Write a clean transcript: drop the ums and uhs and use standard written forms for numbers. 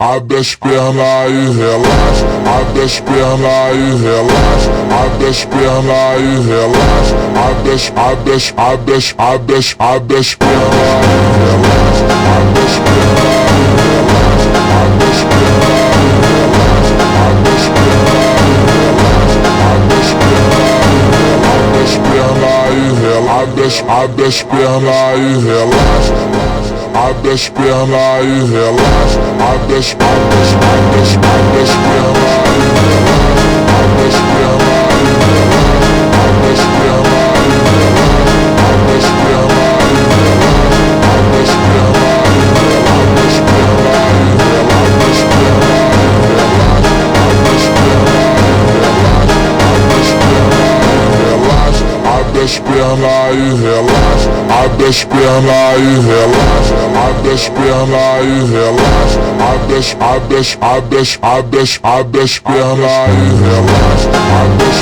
abre as pernas e relaxa, abre as pernas e relaxa, abre as pernas e relaxa, abre as pernas e relaxa, abre as pernas e relaxa, abre as pernas e relaxa, abre as pernas e relaxa, abre as pernas e relaxa, abre as pernas e relaxa, abre as pernas e relaxa, abre as pernas e relaxa, abre as pernas e relaxa, abre as pernas e relaxa, abre as pernas e relaxa, abre as pernas e relaxa, abre as pernas e relaxa, abre as pernas e relaxa, abre as